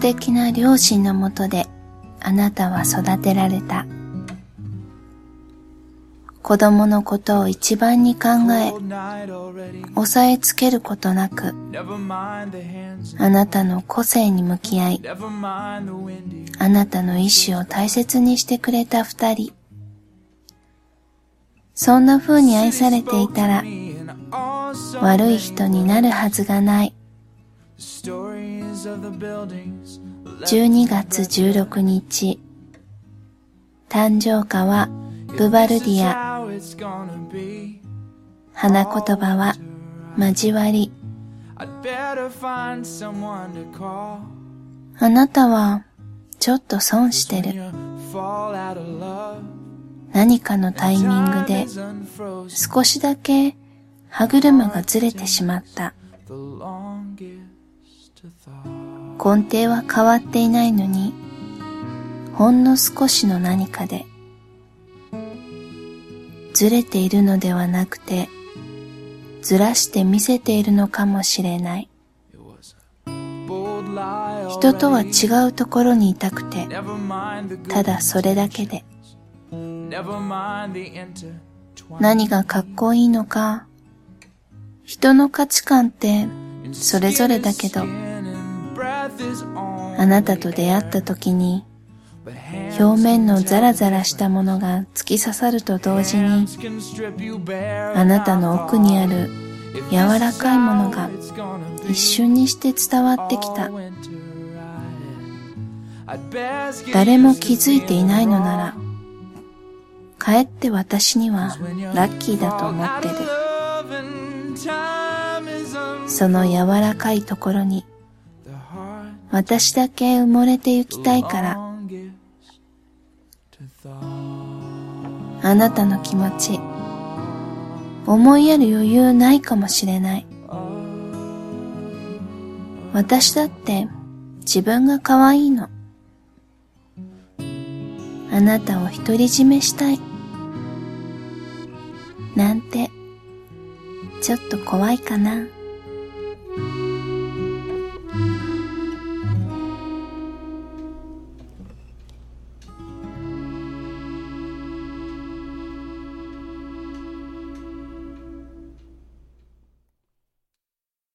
敵な両親のもとであなたは育てられた。子供のことを一番に考え、押さえつけることなく、あなたの個性に向き合い、あなたの意志を大切にしてくれた二人。そんな風に愛されていたら、悪い人になるはずがない。12月16日、誕生花はブバルディア。花言葉は交わり。あなたはちょっと損してる。何かのタイミングで少しだけ歯車がずれてしまった。根底は変わっていないのに、ほんの少しの何かでずれているのではなくて、ずらして見せているのかもしれない。人とは違うところにいたくて、ただそれだけで。何がかっこいいのか、人の価値観ってそれぞれだけど、あなたと出会った時に、表面のザラザラしたものが突き刺さると同時に、あなたの奥にある柔らかいものが一瞬にして伝わってきた。誰も気づいていないのなら、かえって私にはラッキーだと思ってる。その柔らかいところに私だけ埋もれてゆきたいから。あなたの気持ち、思いやる余裕ないかもしれない。私だって自分が可愛いの。あなたを独り占めしたいなんてちょっと怖いかな。